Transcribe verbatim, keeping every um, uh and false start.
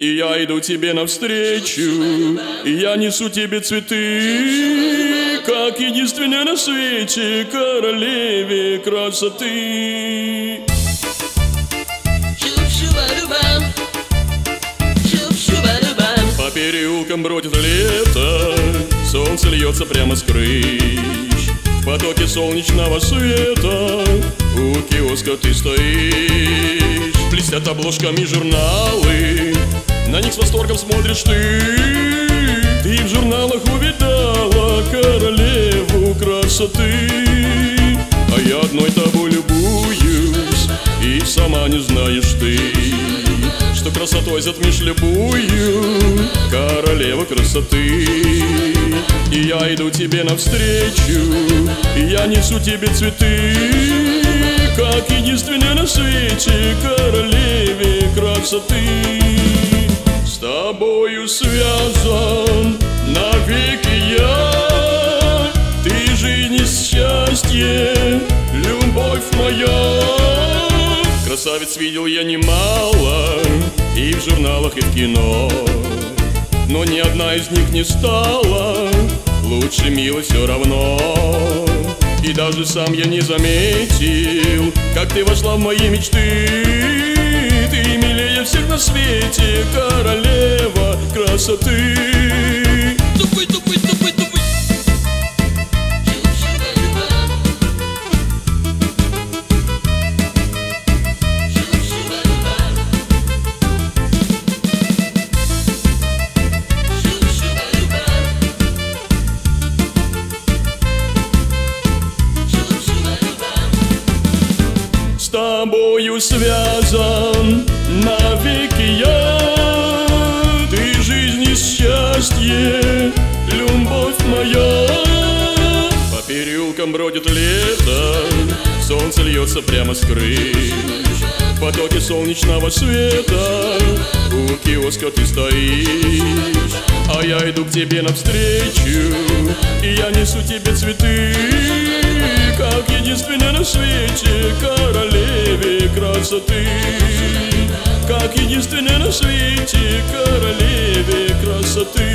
И я иду тебе навстречу, и я несу тебе цветы, как единственная на свете королеве красоты. По переулкам бродит лето, солнце льется прямо с крыш. В потоке солнечного света у киоска ты стоишь. Блестят обложками журналы, на них с восторгом смотришь ты. Ты в журналах увидала королеву красоты, а я одной тобой любуюсь, и сама не знаешь ты, что красотой затмишь любую королеву красоты. И я иду тебе навстречу, и я несу тебе цветы, как единственная на свете королеве красоты. С тобою связан навеки я, ты жизнь и счастье, любовь моя. Красавиц видел я немало, и в журналах, и в кино, но ни одна из них не стала лучше милой все равно. И даже сам я не заметил, как ты вошла в мои мечты. Ты милее всех на свете, королева красоты. Тупой, тупой, тупой, тупой. С тобою связан навеки я, ты жизнь и счастье, любовь моя. По переулкам бродит лето, солнце льется прямо с крыш. В потоке солнечного света у киоска ты стоишь, а я иду к тебе навстречу, и я несу тебе цветы, как единственная на свете королеве красоты. Как единственная на свете королеве красоты.